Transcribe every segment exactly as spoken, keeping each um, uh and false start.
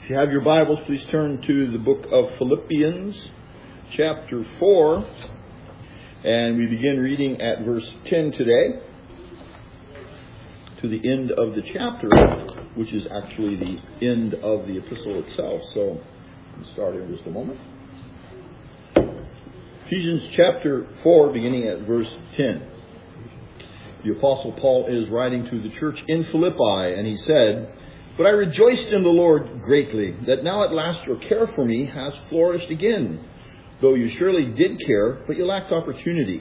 If you have your Bibles, please turn to the book of Philippians, chapter four, and we begin reading at verse ten today to the end of the chapter, which is actually the end of the epistle itself. So, we'll start in just a moment. Ephesians chapter four, beginning at verse ten. The Apostle Paul is writing to the church in Philippi, and he said, "But I rejoiced in the Lord greatly, that now at last your care for me has flourished again, though you surely did care, but you lacked opportunity.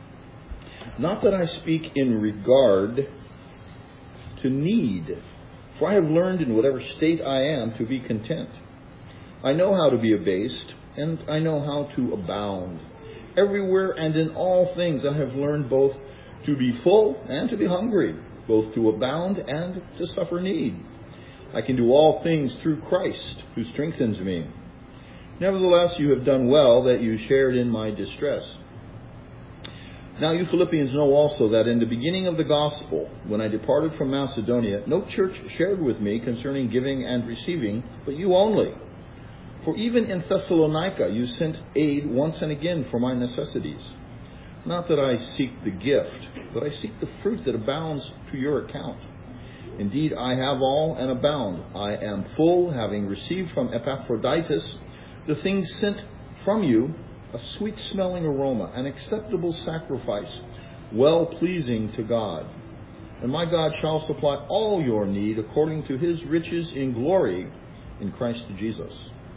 Not that I speak in regard to need, for I have learned in whatever state I am to be content. I know how to be abased, and I know how to abound. Everywhere and in all things I have learned both to be full and to be hungry, both to abound and to suffer need. I can do all things through Christ, who strengthens me. Nevertheless, you have done well that you shared in my distress. Now you Philippians know also that in the beginning of the gospel, when I departed from Macedonia, no church shared with me concerning giving and receiving, but you only. For even in Thessalonica you sent aid once and again for my necessities. Not that I seek the gift, but I seek the fruit that abounds to your account. Indeed, I have all and abound. I am full, having received from Epaphroditus the things sent from you, a sweet-smelling aroma, an acceptable sacrifice, well-pleasing to God. And my God shall supply all your need according to his riches in glory in Christ Jesus.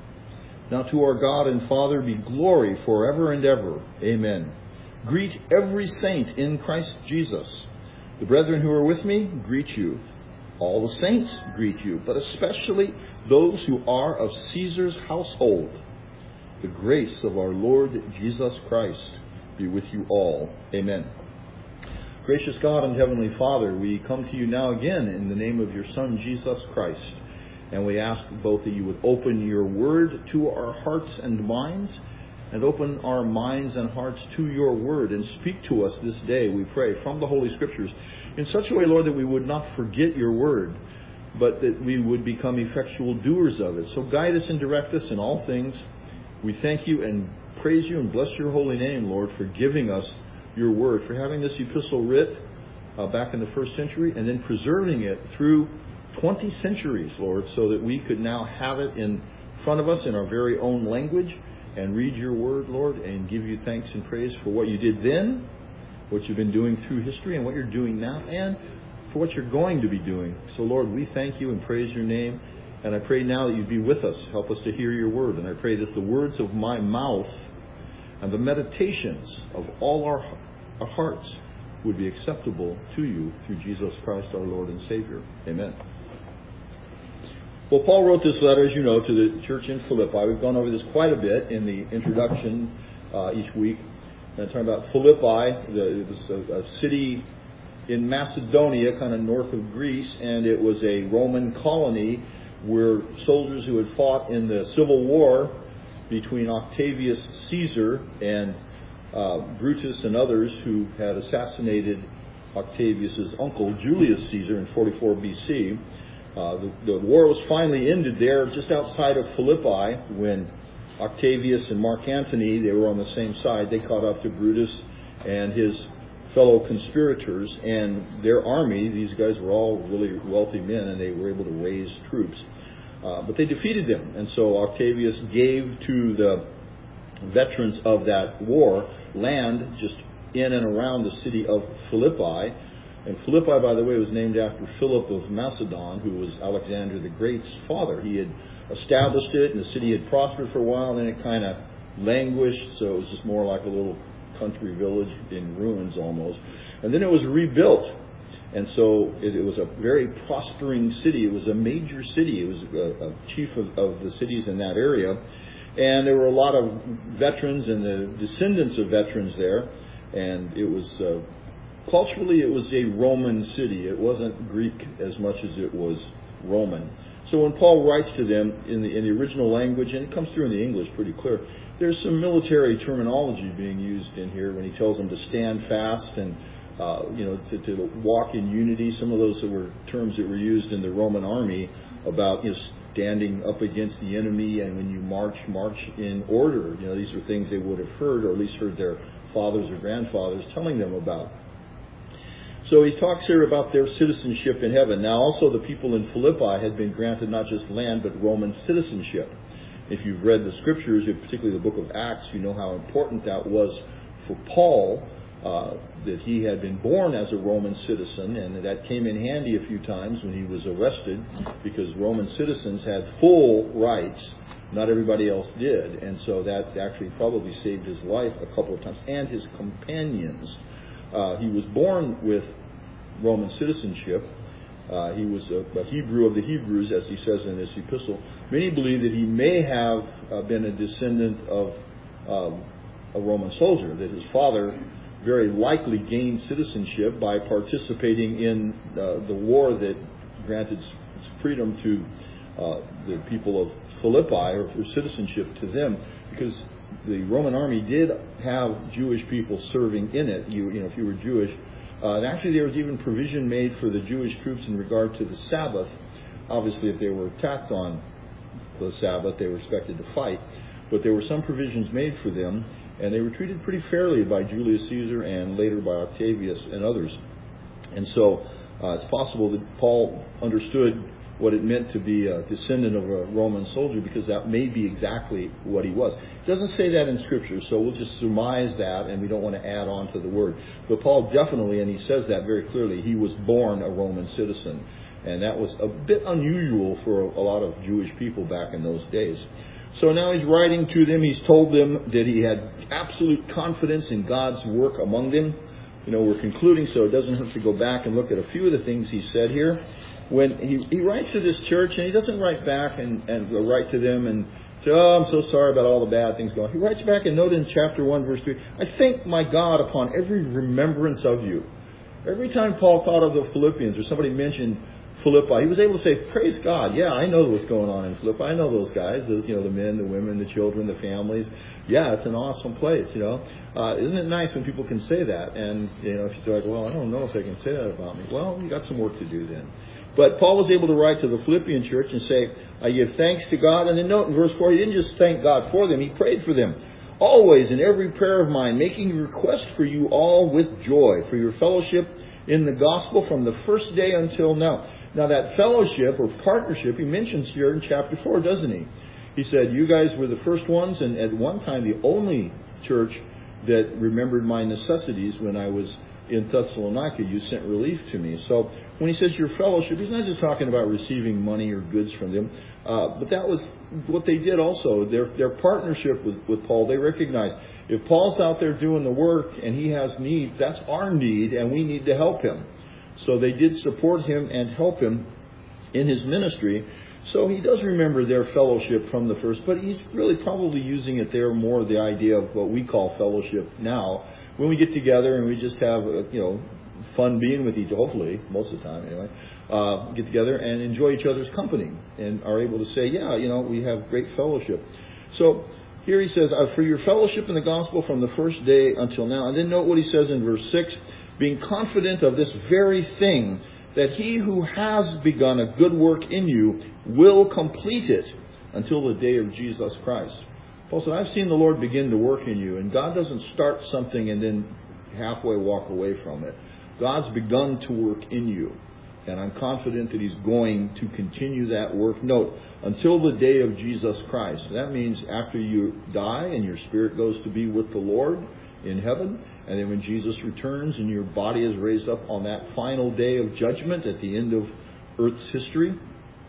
Now to our God and Father be glory forever and ever. Amen. Greet every saint in Christ Jesus. The brethren who are with me greet you. All the saints greet you, but especially those who are of Caesar's household. The grace of our Lord Jesus Christ be with you all. Amen. Gracious God and Heavenly Father, we come to you now again in the name of your Son, Jesus Christ. And we ask both that you would open your word to our hearts and minds, and open our minds and hearts to your word, and speak to us this day, we pray, from the Holy Scriptures, in such a way, Lord, that we would not forget your word, but that we would become effectual doers of it. So guide us and direct us in all things. We thank you and praise you and bless your holy name, Lord, for giving us your word, for having this epistle writ uh, back in the first century, and then preserving it through twenty centuries, Lord, so that we could now have it in front of us in our very own language, and read your word, Lord, and give you thanks and praise for what you did then, what you've been doing through history, and what you're doing now, and for what you're going to be doing. So, Lord, we thank you and praise your name. And I pray now that you'd be with us. Help us to hear your word. And I pray that the words of my mouth and the meditations of all our, our hearts would be acceptable to you through Jesus Christ, our Lord and Savior. Amen. Well, Paul wrote this letter, as you know, to the church in Philippi. We've gone over this quite a bit in the introduction uh, each week. And I'm talking about Philippi. The, it was a, a city in Macedonia, kind of north of Greece, and it was a Roman colony where soldiers who had fought in the Civil War between Octavius Caesar and uh, Brutus and others who had assassinated Octavius's uncle, Julius Caesar, in forty-four B C, Uh, the, the war was finally ended there just outside of Philippi when Octavius and Mark Antony, they were on the same side. They caught up to Brutus and his fellow conspirators, and their army, these guys were all really wealthy men, and they were able to raise troops. Uh, but they defeated them, and so Octavius gave to the veterans of that war land just in and around the city of Philippi. And Philippi, by the way, was named after Philip of Macedon, who was Alexander the Great's father. He had established it, and the city had prospered for a while, and then it kind of languished, so it was just more like a little country village in ruins almost. And then it was rebuilt, and so it, it was a very prospering city. It was a major city. It was a, a chief of, of the cities in that area. And there were a lot of veterans and the descendants of veterans there, and it was... Uh, Culturally, it was a Roman city. It wasn't Greek as much as it was Roman. So when Paul writes to them in the in the original language, and it comes through in the English pretty clear, there's some military terminology being used in here when he tells them to stand fast and uh, you know to, to walk in unity. Some of those were terms that were used in the Roman army about you know, standing up against the enemy, and when you march, march in order. You know, these are things they would have heard, or at least heard their fathers or grandfathers telling them about. So he talks here about their citizenship in heaven. Now also the people in Philippi had been granted not just land, but Roman citizenship. If you've read the scriptures, particularly the book of Acts, you know how important that was for Paul, uh, that he had been born as a Roman citizen, and that came in handy a few times when he was arrested, because Roman citizens had full rights. Not everybody else did, and so that actually probably saved his life a couple of times, and his companions. Uh, he was born with Roman citizenship. Uh, he was a, a Hebrew of the Hebrews, as he says in this epistle. Many believe that he may have uh, been a descendant of um, a Roman soldier, that his father very likely gained citizenship by participating in uh, the war that granted freedom to uh, the people of Philippi, or for citizenship to them, because the Roman army did have Jewish people serving in it. You, you know, if you were Jewish, uh, and actually there was even provision made for the Jewish troops in regard to the Sabbath. Obviously, if they were attacked on the Sabbath, they were expected to fight, but there were some provisions made for them, and they were treated pretty fairly by Julius Caesar and later by Octavius and others. And so uh, it's possible that Paul understood what it meant to be a descendant of a Roman soldier, because that may be exactly what he was. It doesn't say that in Scripture, so we'll just surmise that, and we don't want to add on to the word. But Paul definitely, and he says that very clearly, he was born a Roman citizen. And that was a bit unusual for a lot of Jewish people back in those days. So now he's writing to them. He's told them that he had absolute confidence in God's work among them. You know, we're concluding, so it doesn't have to go back and look at a few of the things he said here. When he, he writes to this church, and he doesn't write back and, and write to them and say, oh, I'm so sorry about all the bad things going on. He writes back and note in chapter one, verse three, I thank my God upon every remembrance of you. Every time Paul thought of the Philippians, or somebody mentioned Philippi, he was able to say, praise God. Yeah, I know what's going on in Philippi. I know those guys, those, you know, the men, the women, the children, the families. Yeah, it's an awesome place, you know. Uh, isn't it nice when people can say that? And, you know, if you say, like, well, I don't know if they can say that about me. Well, you got some work to do then. But Paul was able to write to the Philippian church and say, I give thanks to God. And then note in verse four, he didn't just thank God for them, he prayed for them. Always in every prayer of mine, making request for you all with joy, for your fellowship in the gospel from the first day until now. Now that fellowship or partnership he mentions here in chapter four, doesn't he? He said, you guys were the first ones, and at one time the only church that remembered my necessities when I was in Thessalonica. You sent relief to me. So when he says your fellowship, he's not just talking about receiving money or goods from them, uh, but that was what they did also. Their their partnership with, with Paul, they recognized if Paul's out there doing the work and he has needs, that's our need, and we need to help him. So they did support him and help him in his ministry. So he does remember their fellowship from the first, but he's really probably using it there more the idea of what we call fellowship now, when we get together and we just have, you know, fun being with each other, hopefully, most of the time anyway, uh, get together and enjoy each other's company and are able to say, yeah, you know, we have great fellowship. So here he says, uh, for your fellowship in the gospel from the first day until now. And then note what he says in verse six, being confident of this very thing, that he who has begun a good work in you will complete it until the day of Jesus Christ. Paul said, I've seen the Lord begin to work in you, and God doesn't start something and then halfway walk away from it. God's begun to work in you, and I'm confident that he's going to continue that work. Note, until the day of Jesus Christ. That means after you die and your spirit goes to be with the Lord in heaven, and then when Jesus returns and your body is raised up on that final day of judgment at the end of Earth's history,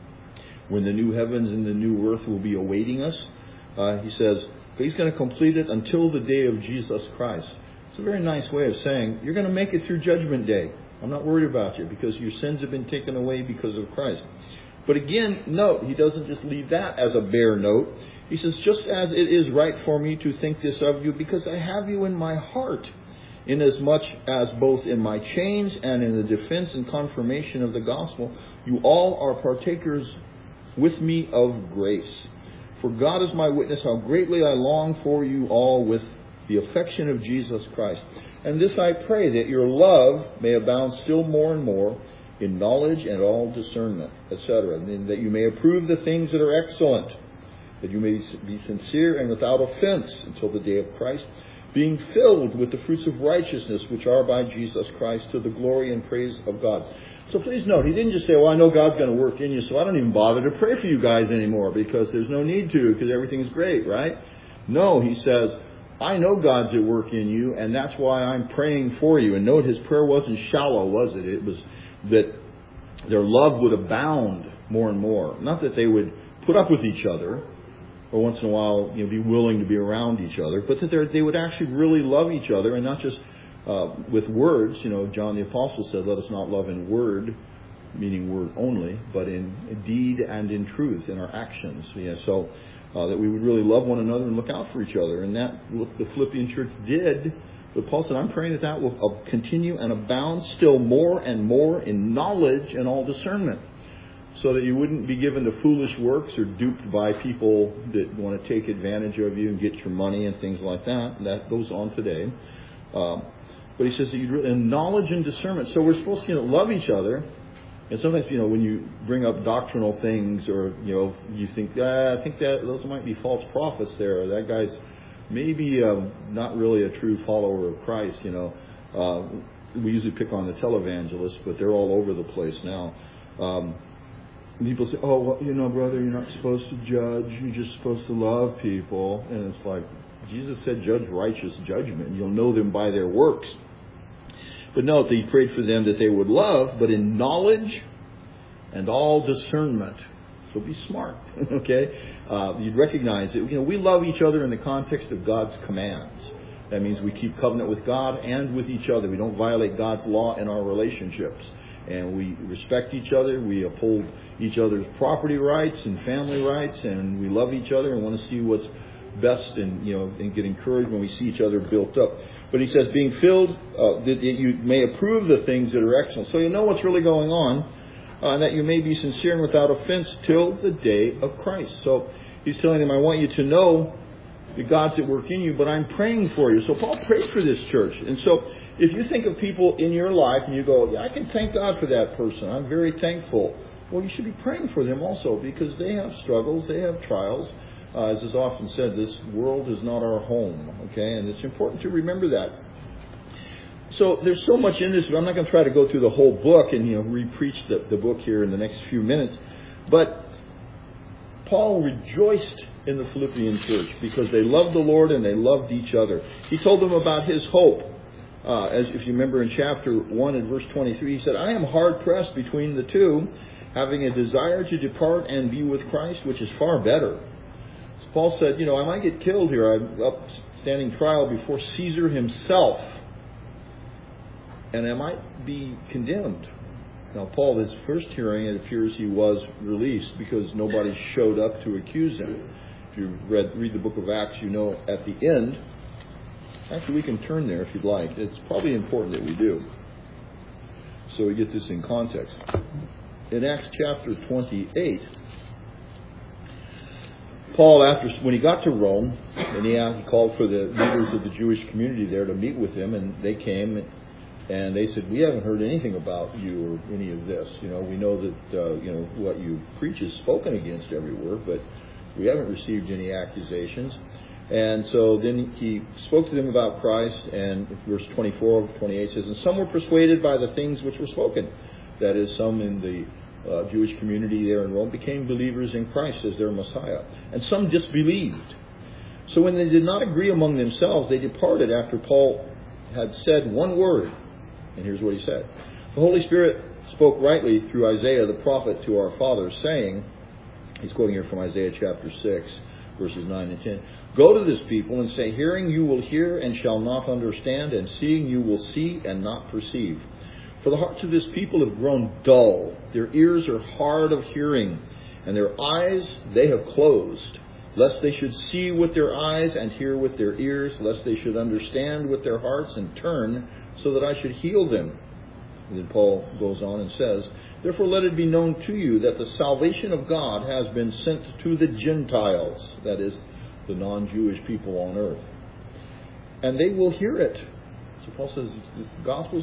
when the new heavens and the new earth will be awaiting us, Uh, he says, but he's going to complete it until the day of Jesus Christ. It's a very nice way of saying, you're going to make it through Judgment Day. I'm not worried about you because your sins have been taken away because of Christ. But again, note, he doesn't just leave that as a bare note. He says, just as it is right for me to think this of you, because I have you in my heart, inasmuch as both in my chains and in the defense and confirmation of the gospel, you all are partakers with me of grace. For God is my witness how greatly I long for you all with the affection of Jesus Christ. And this I pray, that your love may abound still more and more in knowledge and all discernment, et cetera. And that you may approve the things that are excellent, that you may be sincere and without offense until the day of Christ, being filled with the fruits of righteousness which are by Jesus Christ, to the glory and praise of God. So please note, he didn't just say, well, I know God's going to work in you, so I don't even bother to pray for you guys anymore because there's no need to, because everything's great, right? No, he says, I know God's at work in you, and that's why I'm praying for you. And note, his prayer wasn't shallow, was it? It was that their love would abound more and more. Not that they would put up with each other, or once in a while, you know, be willing to be around each other, but that they would actually really love each other, and not just uh, with words. You know, John the Apostle said, let us not love in word, meaning word only, but in deed and in truth, in our actions. Yeah, so uh, that we would really love one another and look out for each other. And that what the Philippian church did. But Paul said, I'm praying that that will continue and abound still more and more in knowledge and all discernment, so that you wouldn't be given to foolish works or duped by people that want to take advantage of you and get your money and things like that. That goes on today. Um, but he says that you in knowledge and discernment. So we're supposed to, you know, love each other. And sometimes, you know, when you bring up doctrinal things, or, you know, you think, ah, I think that those might be false prophets there. Or that guy's maybe um, not really a true follower of Christ, you know. Uh, we usually pick on the televangelists, but they're all over the place now. Um, People say, oh, well, you know, brother, you're not supposed to judge. You're just supposed to love people. And it's like, Jesus said, judge righteous judgment. You'll know them by their works. But note that he prayed for them that they would love, but in knowledge and all discernment. So be smart, okay? Uh, you'd recognize that, you know, we love each other in the context of God's commands. That means we keep covenant with God and with each other. We don't violate God's law in our relationships. And we respect each other. We uphold each other's property rights and family rights, and we love each other and want to see what's best, and, you know, and get encouraged when we see each other built up. But he says, being filled, uh, that you may approve the things that are excellent. So you know what's really going on, uh, and that you may be sincere and without offense till the day of Christ. So he's telling them, I want you to know that God's at work in you, but I'm praying for you. So Paul prayed for this church. And so if you think of people in your life and you go, yeah, I can thank God for that person, I'm very thankful. Well, you should be praying for them also, because they have struggles, they have trials. Uh, as is often said, this world is not our home, okay? And it's important to remember that. So there's so much in this, but I'm not going to try to go through the whole book and, you know, re-preach the, the book here in the next few minutes. But Paul rejoiced in the Philippian church because they loved the Lord and they loved each other. He told them about his hope. Uh, as if you remember in chapter one and verse twenty-three, he said, I am hard pressed between the two, having a desire to depart and be with Christ, which is far better. So Paul said, you know, I might get killed here. I'm up standing trial before Caesar himself, and I might be condemned. Now, Paul, his first hearing, it appears he was released because nobody showed up to accuse him. If you read read the book of Acts, you know at the end. Actually, we can turn there if you'd like. It's probably important that we do, so we get this in context. In Acts chapter twenty-eight, Paul, after when he got to Rome, and he, he called for the leaders of the Jewish community there to meet with him, and they came, and they said, we haven't heard anything about you or any of this. You know, we know that uh, you know what you preach is spoken against everywhere, but we haven't received any accusations. And so then he spoke to them about Christ, and verse twenty-four of twenty-eight says, and some were persuaded by the things which were spoken. That is, some in the uh, Jewish community there in Rome became believers in Christ as their Messiah. And some disbelieved. So when they did not agree among themselves, they departed after Paul had said one word. And here's what he said. The Holy Spirit spoke rightly through Isaiah the prophet to our fathers, saying, he's quoting here from Isaiah chapter six, verses nine and ten, go to this people and say, hearing you will hear and shall not understand, and seeing you will see and not perceive. For the hearts of this people have grown dull. Their ears are hard of hearing, and their eyes they have closed, lest they should see with their eyes and hear with their ears, lest they should understand with their hearts and turn, so that I should heal them. And then Paul goes on and says, therefore let it be known to you that the salvation of God has been sent to the Gentiles, that is, the non-Jewish people on earth. And they will hear it. So Paul says the gospel's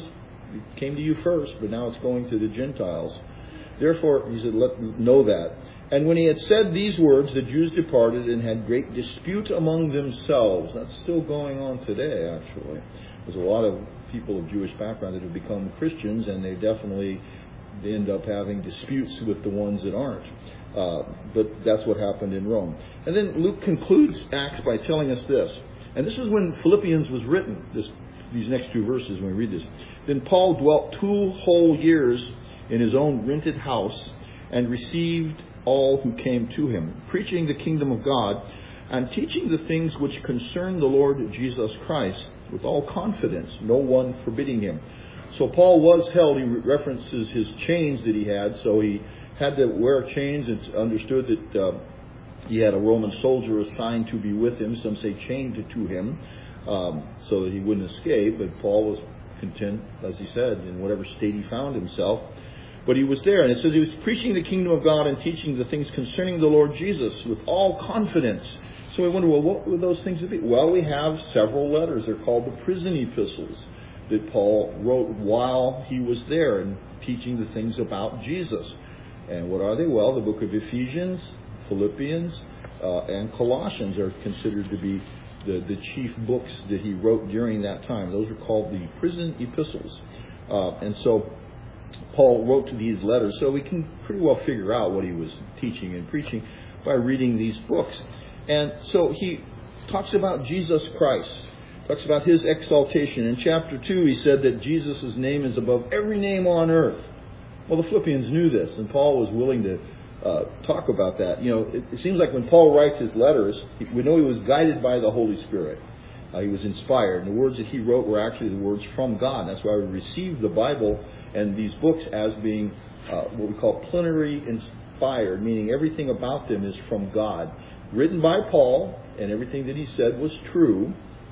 it came to you first, but now it's going to the Gentiles. Therefore, he said, let them know that. And when he had said these words, the Jews departed and had great dispute among themselves. That's still going on today, actually. There's a lot of people of Jewish background that have become Christians, and they definitely they end up having disputes with the ones that aren't. Uh, but that's what happened in Rome. And then Luke concludes Acts by telling us this. And this is when Philippians was written, this, these next two verses when we read this. Then Paul dwelt two whole years in his own rented house and received all who came to him, preaching the kingdom of God and teaching the things which concern the Lord Jesus Christ with all confidence, no one forbidding him. So Paul was held. He references his chains that he had. So he had to wear chains. It's understood that uh, he had a Roman soldier assigned to be with him. Some say chained to him um, so that he wouldn't escape. But Paul was content, as he said, in whatever state he found himself. But he was there. And it says he was preaching the kingdom of God and teaching the things concerning the Lord Jesus with all confidence. So we wonder, well, what would those things be? Well, we have several letters. They're called the prison epistles that Paul wrote while he was there and teaching the things about Jesus. And what are they? Well, the book of Ephesians, Philippians, uh, and Colossians are considered to be the, the chief books that he wrote during that time. Those are called the prison epistles. Uh, and so Paul wrote these letters, so we can pretty well figure out what he was teaching and preaching by reading these books. And so he talks about Jesus Christ, talks about his exaltation. In chapter two, he said that Jesus' name is above every name on earth. Well, the Philippians knew this, and Paul was willing to uh, talk about that. You know, it, it seems like when Paul writes his letters, we know he was guided by the Holy Spirit. Uh, he was inspired. And the words that he wrote were actually the words from God. That's why we receive the Bible and these books as being uh, what we call plenary inspired, meaning everything about them is from God. Written by Paul, and everything that he said was true.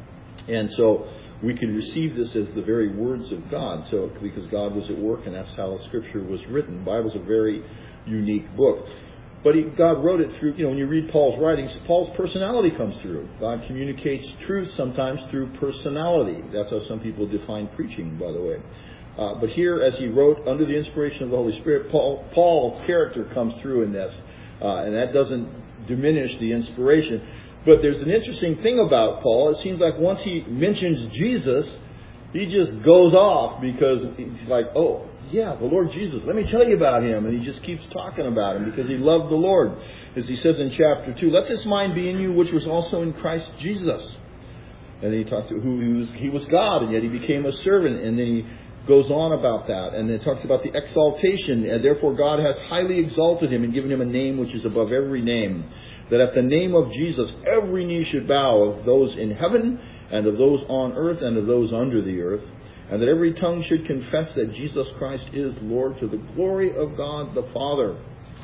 And so we can receive this as the very words of God. So because God was at work, and that's how Scripture was written. The Bible's a very unique book. But he, God wrote it through, you know, when you read Paul's writings, Paul's personality comes through. God communicates truth sometimes through personality. That's how some people define preaching, by the way. Uh, but here, as he wrote under the inspiration of the Holy Spirit, Paul, Paul's character comes through in this. Uh, and that doesn't diminish the inspiration. But there's an interesting thing about Paul. It seems like once he mentions Jesus, he just goes off because he's like, oh, yeah, the Lord Jesus, let me tell you about him. And he just keeps talking about him because he loved the Lord. As he says in chapter two, let this mind be in you, which was also in Christ Jesus. And then he talks to who he was, he was God, and yet he became a servant. And then he goes on about that. And then it talks about the exaltation. And therefore God has highly exalted him and given him a name which is above every name. That at the name of Jesus, every knee should bow, of those in heaven and of those on earth and of those under the earth. And that every tongue should confess that Jesus Christ is Lord, to the glory of God the Father.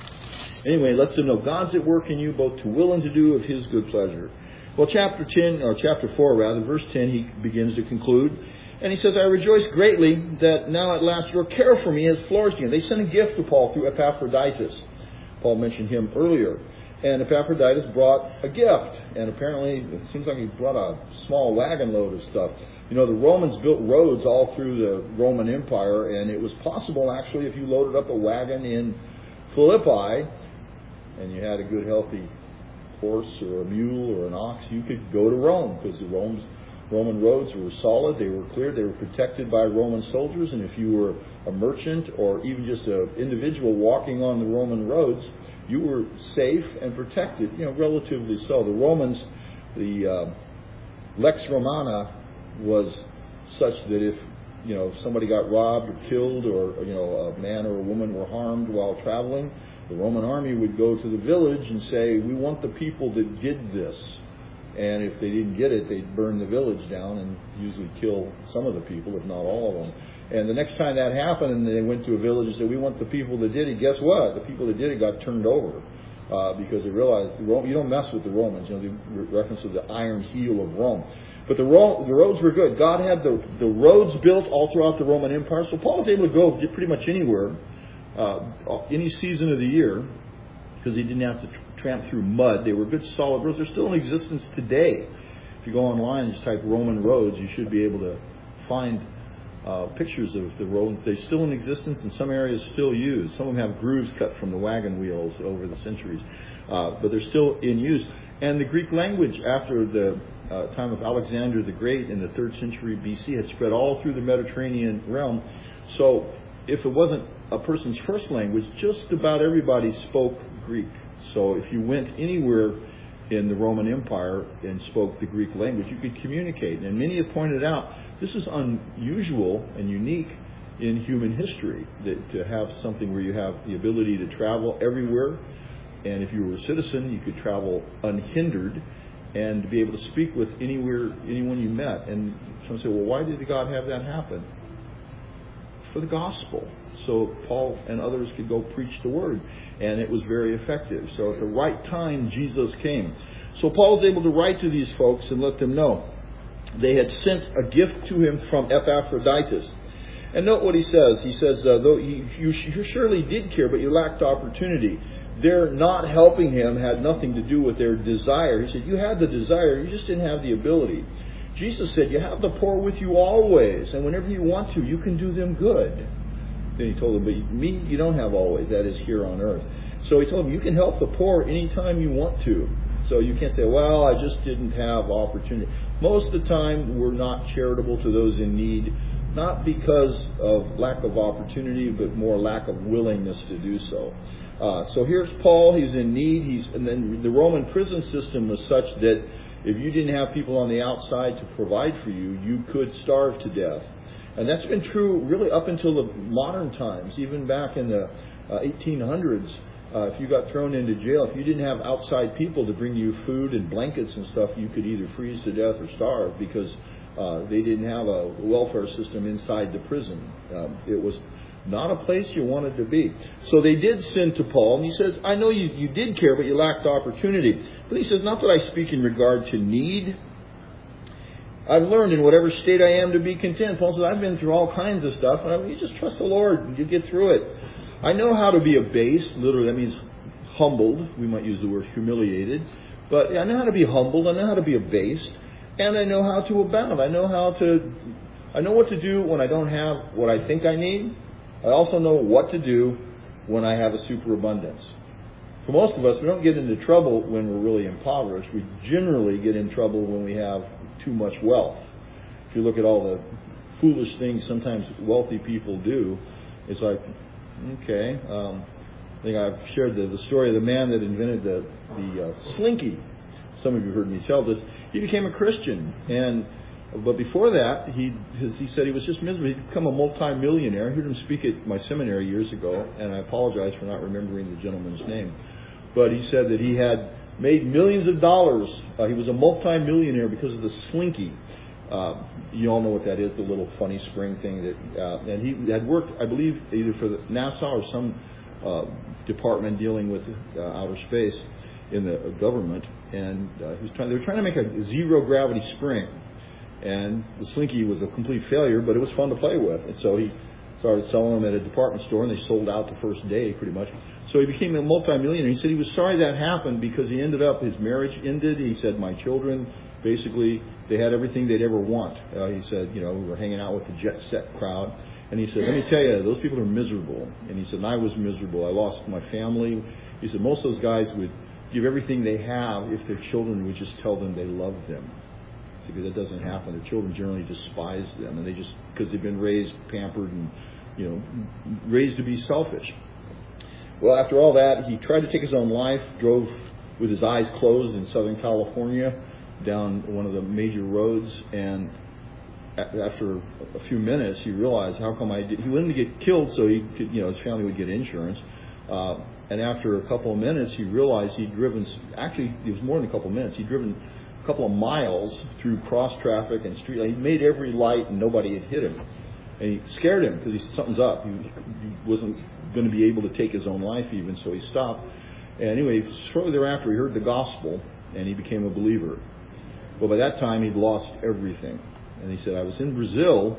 Anyway, let's know God's at work in you both to will and to do of his good pleasure. Well, chapter ten, or chapter four rather, verse ten, he begins to conclude. And he says, I rejoice greatly that now at last your care for me has flourished again. They sent a gift to Paul through Epaphroditus. Paul mentioned him earlier. And Epaphroditus brought a gift. And apparently, it seems like he brought a small wagon load of stuff. You know, the Romans built roads all through the Roman Empire. And it was possible, actually, if you loaded up a wagon in Philippi, and you had a good, healthy horse or a mule or an ox, you could go to Rome. Because the Romans, Roman roads were solid. They were clear. They were protected by Roman soldiers. And if you were a merchant or even just an individual walking on the Roman roads, you were safe and protected, you know, relatively so. The Romans, the uh, Lex Romana was such that if, you know, somebody got robbed or killed, or, you know, a man or a woman were harmed while traveling, the Roman army would go to the village and say, we want the people that did this. And if they didn't get it, they'd burn the village down and usually kill some of the people, if not all of them. And the next time that happened and they went to a village and said, we want the people that did it, guess what? The people that did it got turned over uh, because they realized the Rome, you don't mess with the Romans. You know, the reference to the iron heel of Rome. But the, ro- the roads were good. God had the, the roads built all throughout the Roman Empire. So Paul was able to go pretty much anywhere, uh, any season of the year, because he didn't have to tramp through mud. They were good, solid roads. They're still in existence today. If you go online and just type Roman roads, you should be able to find uh, pictures of the Romans. They're still in existence, and some areas still used. Some of them have grooves cut from the wagon wheels over the centuries, uh, but they're still in use. And the Greek language, after the uh, time of Alexander the Great in the third century B C, had spread all through the Mediterranean realm. So if it wasn't a person's first language, just about everybody spoke Greek. So if you went anywhere in the Roman Empire and spoke the Greek language, you could communicate. And many have pointed out this is unusual and unique in human history, that to have something where you have the ability to travel everywhere, and if you were a citizen, you could travel unhindered and be able to speak with anywhere, anyone you met. And some say, well, why did God have that happen? For the gospel. So Paul and others could go preach the word, and it was very effective. So at the right time, Jesus came. So Paul's able to write to these folks and let them know. They had sent a gift to him from Epaphroditus. And note what he says. He says, uh, though you, you surely did care, but you lacked opportunity. Their not helping him had nothing to do with their desire. He said, you had the desire, you just didn't have the ability. Jesus said, you have the poor with you always, and whenever you want to, you can do them good. Then he told them, but me, you don't have always, that is here on earth. So he told them, you can help the poor anytime you want to. So you can't say, well, I just didn't have opportunity. Most of the time, we're not charitable to those in need, not because of lack of opportunity, but more lack of willingness to do so. Uh, so here's Paul. He's in need. He's, and then the Roman prison system was such that if you didn't have people on the outside to provide for you, you could starve to death. And that's been true really up until the modern times. Even back in the uh, eighteen hundreds, uh, if you got thrown into jail, if you didn't have outside people to bring you food and blankets and stuff, you could either freeze to death or starve, because uh, they didn't have a welfare system inside the prison. Um, it was not a place you wanted to be. So they did send to Paul, and he says, I know you, you did care, but you lacked opportunity. But he says, not that I speak in regard to need. I've learned in whatever state I am to be content. Paul says, I've been through all kinds of stuff, and I mean, you just trust the Lord, and you get through it. I know how to be abased. Literally, that means humbled. We might use the word humiliated. But I know how to be humbled. I know how to be abased. And I know how to abound. I know how to, I know what to do when I don't have what I think I need. I also know what to do when I have a superabundance. For most of us, we don't get into trouble when we're really impoverished. We generally get in trouble when we have too much wealth. If you look at all the foolish things sometimes wealthy people do, it's like, okay. Um, I think I've shared the, the story of the man that invented the, the uh, slinky. Some of you heard me tell this. He became a Christian, and but before that, he his, he said he was just miserable. He'd become a multi-millionaire. I heard him speak at my seminary years ago, and I apologize for not remembering the gentleman's name. But he said that he had made millions of dollars. Uh, he was a multi-millionaire because of the slinky. Uh, you all know what that is, the little funny spring thing. That uh, and he had worked, I believe, either for the NASA or some uh, department dealing with uh, outer space in the government, and uh, he was trying. They were trying to make a zero gravity spring. And the slinky was a complete failure, but it was fun to play with. And so he started selling them at a department store, and they sold out the first day, pretty much. So he became a multimillionaire. He said he was sorry that happened because he ended up, his marriage ended. He said, my children, basically, they had everything they'd ever want. Uh, he said, you know, we were hanging out with the jet set crowd. And he said, let me tell you, those people are miserable. And he said, and I was miserable. I lost my family. He said, most of those guys would give everything they have if their children would just tell them they loved them. Because that doesn't happen. Their children generally despise them, and they just, because they've been raised, pampered, and, you know, raised to be selfish. Well, after all that, he tried to take his own life, drove with his eyes closed in Southern California down one of the major roads, and after a few minutes, he realized, how come I did, he wanted to get killed so he could, you know, his family would get insurance. Uh, and after a couple of minutes, he realized he'd driven, actually, it was more than a couple of minutes, he'd driven a couple of miles through cross traffic and street. He made every light and nobody had hit him. And he scared him because he said something's up. He, he wasn't going to be able to take his own life even, so he stopped. And anyway, shortly thereeafter, he heard the gospel and he became a believer. Well, by that time, he'd lost everything. And he said, I was in Brazil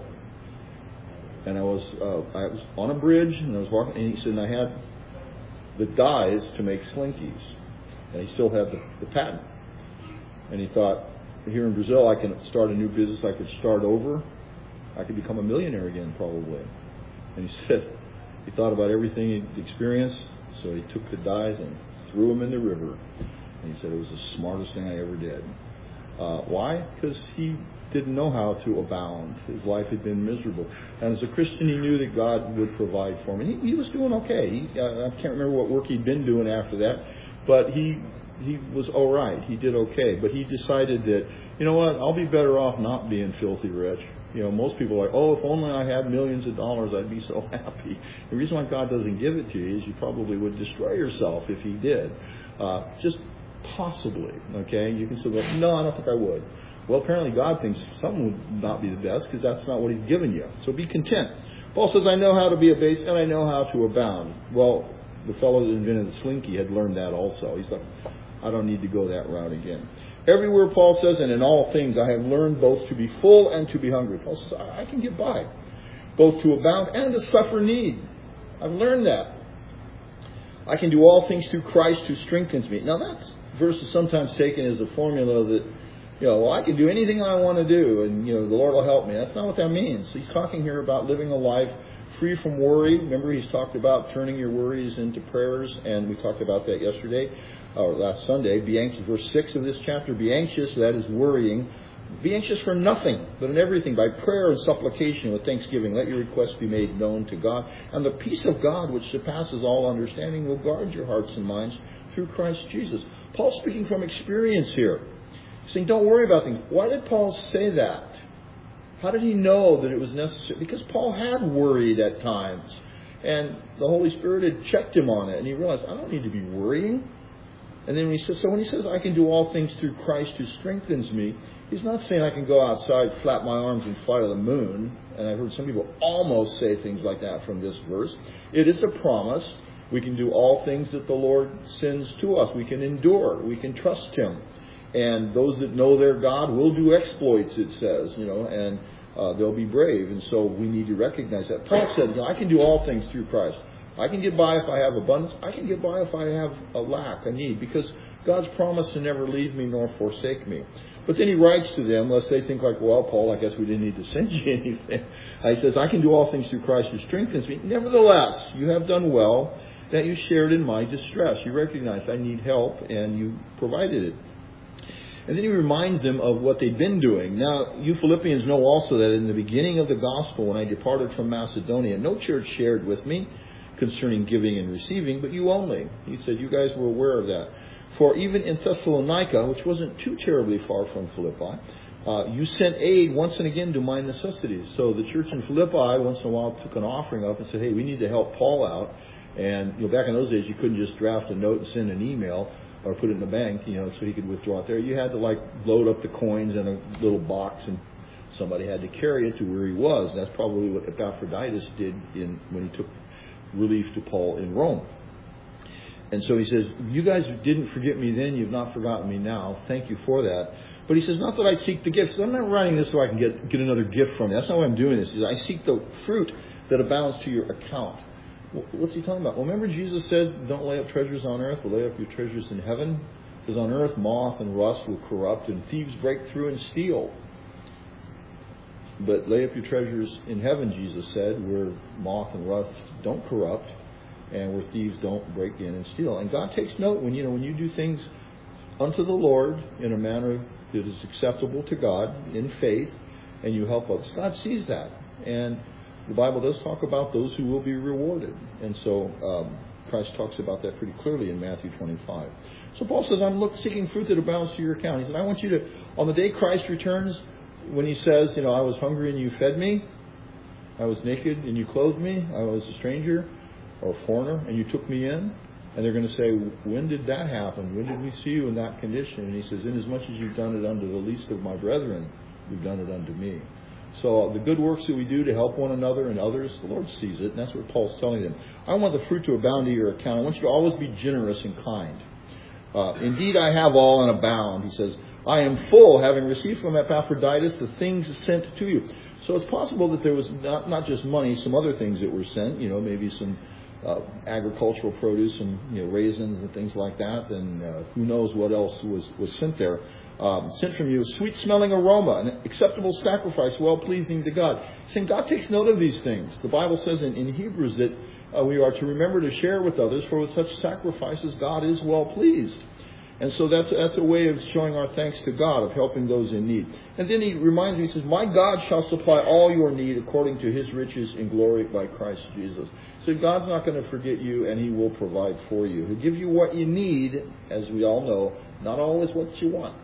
and I was uh, I was on a bridge and I was walking, and he said, and I had the dyes to make slinkies. And he still had the, the patent. And he thought, here in Brazil, I can start a new business. I could start over. I could become a millionaire again, probably. And he said he thought about everything he'd experienced, so he took the dice and threw them in the river. And he said it was the smartest thing I ever did. Uh, why? Because he didn't know how to abound. His life had been miserable. And as a Christian, he knew that God would provide for him. And he, he was doing okay. He, uh, I can't remember what work he'd been doing after that, but he he was all right. He did okay. But he decided that, you know what, I'll be better off not being filthy rich. You know, most people are like, oh, if only I had millions of dollars, I'd be so happy. The reason why God doesn't give it to you is you probably would destroy yourself if he did. Uh, just possibly, okay? You can say, well, no, I don't think I would. Well, apparently God thinks something would not be the best because that's not what he's given you. So be content. Paul says, I know how to be abased and I know how to abound. Well, the fellow that invented the slinky had learned that also. He's like, I don't need to go that route again. Everywhere Paul says, and in all things, I have learned both to be full and to be hungry. Paul says, I can get by. Both to abound and to suffer need. I've learned that. I can do all things through Christ who strengthens me. Now that verse is sometimes taken as a formula that, you know, well, I can do anything I want to do and, you know, the Lord will help me. That's not what that means. He's talking here about living a life free from worry. Remember, he's talked about turning your worries into prayers, and we talked about that yesterday, or last Sunday. Be anxious, verse six of this chapter, be anxious, that is worrying. Be anxious for nothing, but in everything, by prayer and supplication with thanksgiving, let your requests be made known to God. And the peace of God, which surpasses all understanding, will guard your hearts and minds through Christ Jesus. Paul's speaking from experience here. He's saying, don't worry about things. Why did Paul say that? How did he know that it was necessary? Because Paul had worried at times. And the Holy Spirit had checked him on it. And he realized, I don't need to be worrying. And then when he says, so when he says, I can do all things through Christ who strengthens me, he's not saying I can go outside, flap my arms, and fly to the moon. And I've heard some people almost say things like that from this verse. It is a promise. We can do all things that the Lord sends to us. We can endure. We can trust him. And those that know their God will do exploits, it says, you know, and uh, they'll be brave. And so we need to recognize that. Paul said, you know, I can do all things through Christ. I can get by if I have abundance. I can get by if I have a lack, a need, because God's promised to never leave me nor forsake me. But then he writes to them, lest they think like, well, Paul, I guess we didn't need to send you anything. He says, I can do all things through Christ who strengthens me. Nevertheless, you have done well that you shared in my distress. You recognized I need help, and you provided it. And then he reminds them of what they'd been doing. Now, you Philippians know also that in the beginning of the gospel, when I departed from Macedonia, no church shared with me concerning giving and receiving, but you only. He said, you guys were aware of that. For even in Thessalonica, which wasn't too terribly far from Philippi, uh, you sent aid once and again to my necessities. So the church in Philippi once in a while took an offering up and said, hey, we need to help Paul out. And you know, back in those days, you couldn't just draft a note and send an email or put it in the bank, you know, so he could withdraw it there. You had to like load up the coins in a little box, and somebody had to carry it to where he was. And that's probably what Epaphroditus did in when he took relief to Paul in Rome. And so he says, you guys didn't forget me then, you've not forgotten me now. Thank you for that. But he says, not that I seek the gifts. I'm not writing this so I can get, get another gift from you. That's not why I'm doing this. He says, I seek the fruit that abounds to your account. What's he talking about? Well, remember Jesus said, don't lay up treasures on earth, but lay up your treasures in heaven. Because on earth, moth and rust will corrupt, and thieves break through and steal. But lay up your treasures in heaven, Jesus said, where moth and rust don't corrupt, and where thieves don't break in and steal. And God takes note when you know when you do things unto the Lord in a manner that is acceptable to God in faith, and you help others. God sees that, and the Bible does talk about those who will be rewarded. And so um, Christ talks about that pretty clearly in Matthew twenty-five. So Paul says, I'm look, seeking fruit that abounds to your account. He said, I want you to, on the day Christ returns, when he says, you know, I was hungry and you fed me, I was naked and you clothed me, I was a stranger or a foreigner and you took me in. And they're going to say, when did that happen? When did we see you in that condition? And he says, inasmuch as you've done it unto the least of my brethren, you've done it unto me. So the good works that we do to help one another and others, the Lord sees it. And that's what Paul's telling them. I want the fruit to abound to your account. I want you to always be generous and kind. Uh, Indeed, I have all and abound. He says, I am full, having received from Epaphroditus the things sent to you. So it's possible that there was not, not just money, some other things that were sent. You know, maybe some uh, agricultural produce and you know raisins and things like that, and uh, who knows what else was, was sent there. Um, sent from you a sweet-smelling aroma, an acceptable sacrifice, well-pleasing to God. Saying God takes note of these things. The Bible says in, in Hebrews that uh, we are to remember to share with others, for with such sacrifices God is well-pleased. And so that's, that's a way of showing our thanks to God, of helping those in need. And then he reminds me, he says, my God shall supply all your need according to his riches in glory by Christ Jesus. So God's not going to forget you, and he will provide for you. He'll give you what you need, as we all know, not always what you want.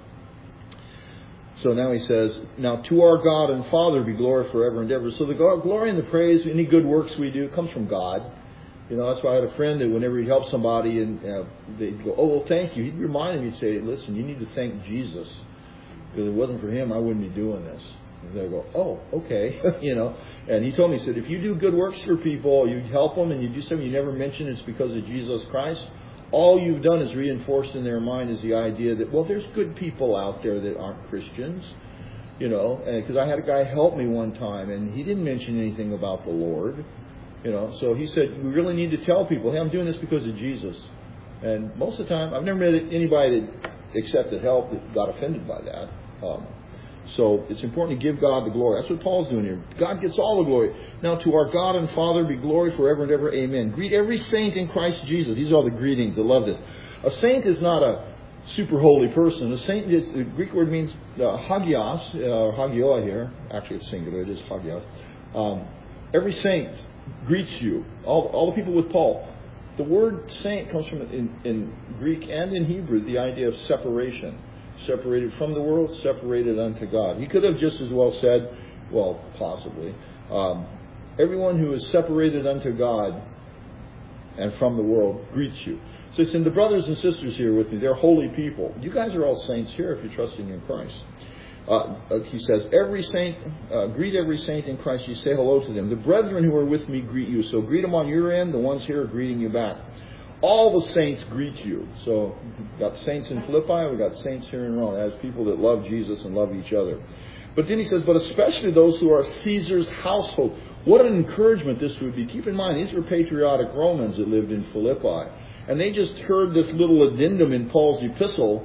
So now he says, now to our God and Father be glory forever and ever. So the glory and the praise, any good works we do, comes from God. You know, that's why I had a friend that whenever he'd help somebody and uh, they'd go, oh, well, thank you. He'd remind me, he'd say, listen, you need to thank Jesus. Because if it wasn't for him, I wouldn't be doing this. And they'd go, oh, okay. you know, and he told me, he said, if you do good works for people, you help them and you do something you never mention it's because of Jesus Christ, all you've done is reinforced in their mind is the idea that, well, there's good people out there that aren't Christians. You know, because I had a guy help me one time and he didn't mention anything about the Lord. You know, so he said, we really need to tell people, hey, I'm doing this because of Jesus. And most of the time, I've never met anybody that accepted help that got offended by that. Um, so it's important to give God the glory. That's what Paul's doing here. God gets all the glory. Now to our God and Father be glory forever and ever. Amen. Greet every saint in Christ Jesus. These are all the greetings. I love this. A saint is not a super holy person. A saint is, the Greek word means uh, hagios, uh, hagioa here. Actually it's singular. It is hagios. Um, every saint greets you. All, all the people with Paul. The word saint comes from, in, in Greek and in Hebrew, the idea of separation. Separated from the world, separated unto God. He could have just as well said, well, possibly, um, everyone who is separated unto God and from the world greets you. So it's in the brothers and sisters here with me. They're holy people. You guys are all saints here if you're trusting in Christ. Uh, he says, every saint, uh, greet every saint in Christ. You say hello to them. The brethren who are with me greet you. So greet them on your end. The ones here are greeting you back. All the saints greet you. So we've got saints in Philippi. We've got saints here in Rome. As people that love Jesus and love each other. But then he says, but especially those who are Caesar's household. What an encouragement this would be. Keep in mind, these were patriotic Romans that lived in Philippi. And they just heard this little addendum in Paul's epistle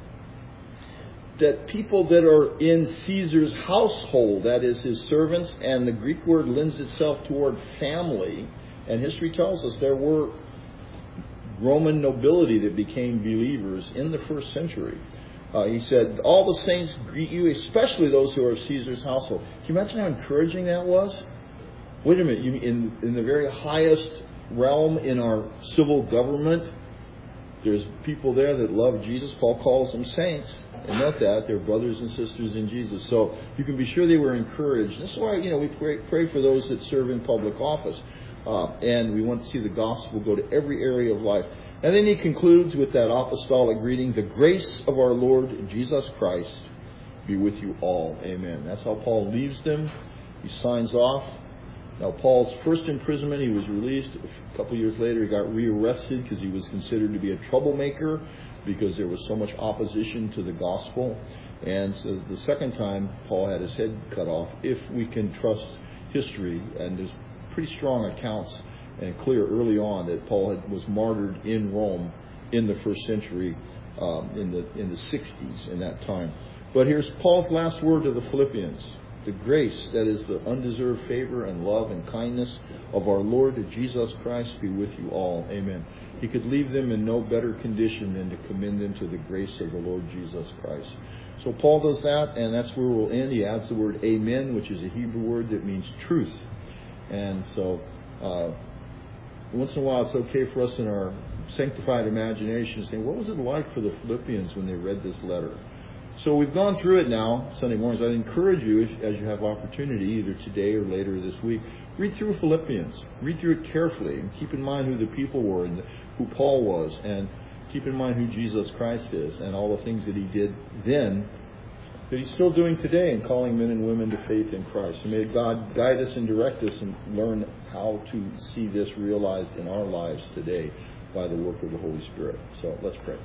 that people that are in Caesar's household, that is his servants, and the Greek word lends itself toward family. And history tells us there were Roman nobility that became believers in the first century. Uh, he said, all the saints greet you, especially those who are of Caesar's household. Can you imagine how encouraging that was? Wait a minute, you, in, in the very highest realm in our civil government, there's people there that love Jesus. Paul calls them saints. And note that, they're brothers and sisters in Jesus. So you can be sure they were encouraged. That's why, you know, we pray, pray for those that serve in public office. Uh, and we want to see the gospel go to every area of life. And then he concludes with that apostolic greeting, the grace of our Lord Jesus Christ be with you all. Amen. That's how Paul leaves them. He signs off. Now, Paul's first imprisonment, he was released. A couple years later, he got rearrested because he was considered to be a troublemaker because there was so much opposition to the gospel. And so the second time, Paul had his head cut off, if we can trust history. And there's pretty strong accounts and clear early on that Paul had, was martyred in Rome in the first century, um, in the in the sixties in that time. But here's Paul's last word to the Philippians. The grace, that is the undeserved favor and love and kindness of our Lord Jesus Christ be with you all. Amen. He could leave them in no better condition than to commend them to the grace of the Lord Jesus Christ. So Paul does that, and that's where we'll end. He adds the word amen, which is a Hebrew word that means truth. And so uh, once in a while it's okay for us in our sanctified imagination to say, what was it like for the Philippians when they read this letter? So we've gone through it now, Sunday mornings. I'd encourage you, if, as you have opportunity, either today or later this week, read through Philippians. Read through it carefully and keep in mind who the people were and who Paul was, and keep in mind who Jesus Christ is and all the things that he did then that he's still doing today in calling men and women to faith in Christ. And may God guide us and direct us and learn how to see this realized in our lives today by the work of the Holy Spirit. So let's pray.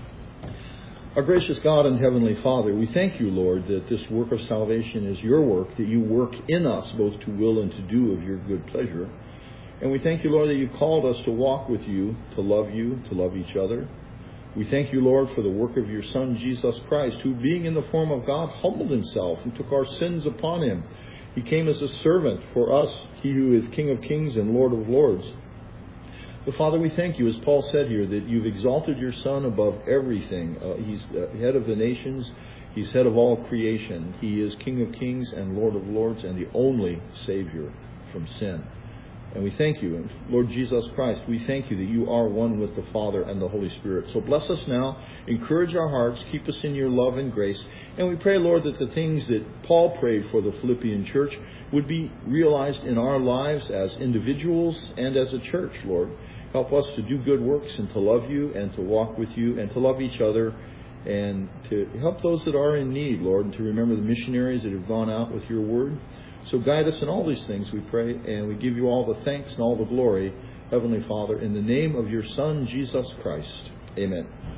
Our gracious God and Heavenly Father, we thank you, Lord, that this work of salvation is your work, that you work in us both to will and to do of your good pleasure. And we thank you, Lord, that you called us to walk with you, to love you, to love each other. We thank you, Lord, for the work of your Son, Jesus Christ, who, being in the form of God, humbled himself and took our sins upon him. He came as a servant for us, he who is King of kings and Lord of lords. But Father, we thank you, as Paul said here, that you've exalted your Son above everything. Uh, he's uh, head of the nations. He's head of all creation. He is King of kings and Lord of lords and the only Savior from sin. And we thank you. And Lord Jesus Christ, we thank you that you are one with the Father and the Holy Spirit. So bless us now. Encourage our hearts. Keep us in your love and grace. And we pray, Lord, that the things that Paul prayed for the Philippian church would be realized in our lives as individuals and as a church, Lord. Help us to do good works and to love you and to walk with you and to love each other and to help those that are in need, Lord, and to remember the missionaries that have gone out with your word. So guide us in all these things, we pray, and we give you all the thanks and all the glory, Heavenly Father, in the name of your Son, Jesus Christ. Amen.